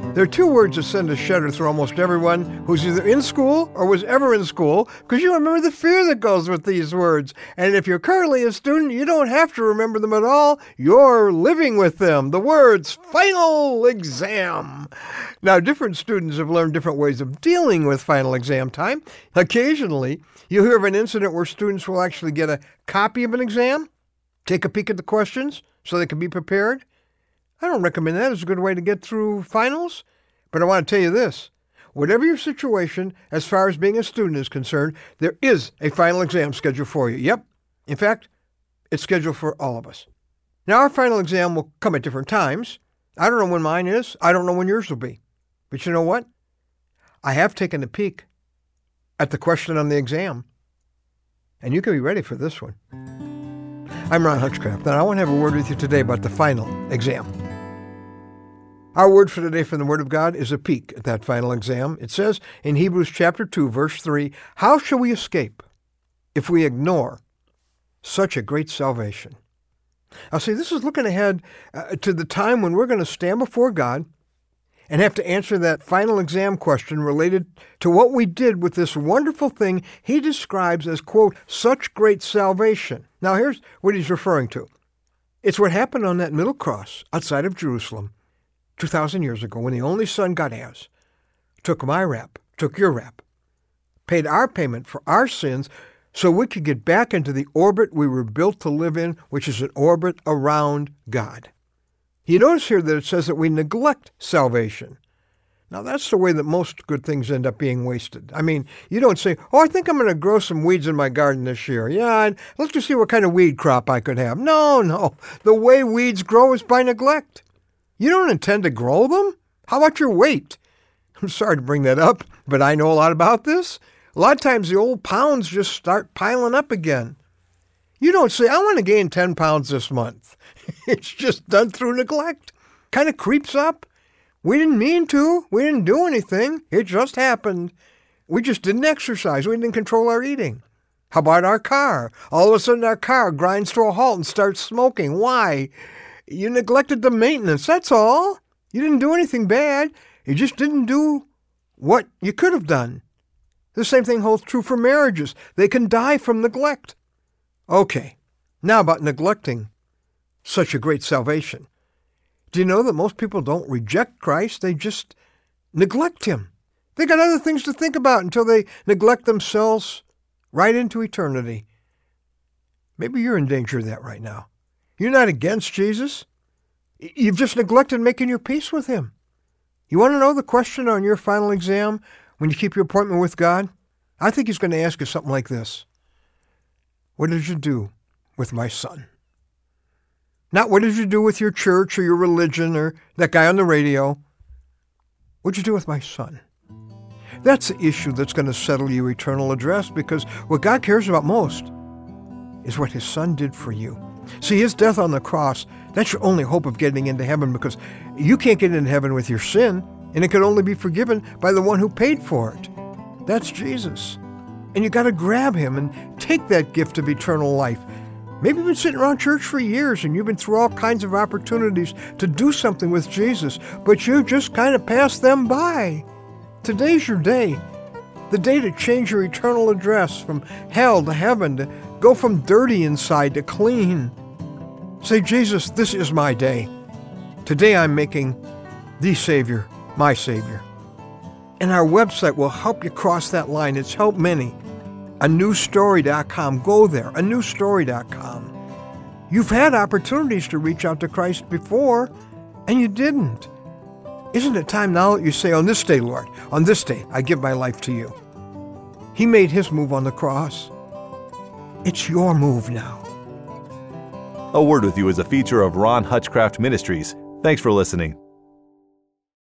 There are two words that send a shudder through almost everyone who's either in school or was ever in school, because you remember the fear that goes with these words. And if you're currently a student, you don't have to remember them at all. You're living with them. The words final exam. Now, different students have learned different ways of dealing with final exam time. Occasionally, you'll hear of an incident where students will actually get a copy of an exam, take a peek at the questions so they can be prepared. I don't recommend that as a good way to get through finals, but I want to tell you this. Whatever your situation, as far as being a student is concerned, there is a final exam scheduled for you. Yep. In fact, it's scheduled for all of us. Now, our final exam will come at different times. I don't know when mine is. I don't know when yours will be. But you know what? I have taken a peek at the question on the exam, and you can be ready for this one. I'm Ron Hutchcraft, and I want to have a word with you today about the final exam. Our word for today from the Word of God is a peek at that final exam. It says in Hebrews chapter 2, verse 3, "How shall we escape if we ignore such a great salvation?" Now see, this is looking ahead to the time when we're going to stand before God and have to answer that final exam question related to what we did with this wonderful thing he describes as, quote, such great salvation. Now here's what he's referring to. It's what happened on that middle cross outside of Jerusalem 2,000 years ago when the only Son God has took my rap, took your rap, paid our payment for our sins so we could get back into the orbit we were built to live in, which is an orbit around God. You notice here that it says that we neglect salvation. Now, that's the way that most good things end up being wasted. I mean, you don't say, I think I'm going to grow some weeds in my garden this year. Yeah, let's just see what kind of weed crop I could have. No. The way weeds grow is by neglect. You don't intend to grow them? How about your weight? I'm sorry to bring that up, but I know a lot about this. A lot of times the old pounds just start piling up again. You don't say, I want to gain 10 pounds this month. It's just done through neglect. Kind of creeps up. We didn't mean to. We didn't do anything. It just happened. We just didn't exercise. We didn't control our eating. How about our car? All of a sudden our car grinds to a halt and starts smoking. Why? You neglected the maintenance, that's all. You didn't do anything bad. You just didn't do what you could have done. The same thing holds true for marriages. They can die from neglect. Okay, now about neglecting such a great salvation. Do you know that most people don't reject Christ? They just neglect him. They got other things to think about until they neglect themselves right into eternity. Maybe you're in danger of that right now. You're not against Jesus. You've just neglected making your peace with him. You want to know the question on your final exam when you keep your appointment with God? I think he's going to ask you something like this. What did you do with my son? Not what did you do with your church or your religion or that guy on the radio. What did you do with my son? That's the issue that's going to settle your eternal address, because what God cares about most is what his son did for you. See, his death on the cross, that's your only hope of getting into heaven, because you can't get into heaven with your sin, and it can only be forgiven by the one who paid for it. That's Jesus. And you got to grab him and take that gift of eternal life. Maybe you've been sitting around church for years and you've been through all kinds of opportunities to do something with Jesus, but you just kind of passed them by. Today's your day. The day to change your eternal address from hell to heaven, to go from dirty inside to clean. Say, Jesus, this is my day. Today I'm making the Savior my Savior. And our website will help you cross that line. It's helped many. anewstory.com. Go there, anewstory.com. You've had opportunities to reach out to Christ before, and you didn't. Isn't it time now that you say, on this day, Lord, on this day, I give my life to you? He made his move on the cross. It's your move now. A Word with You is a feature of Ron Hutchcraft Ministries. Thanks for listening.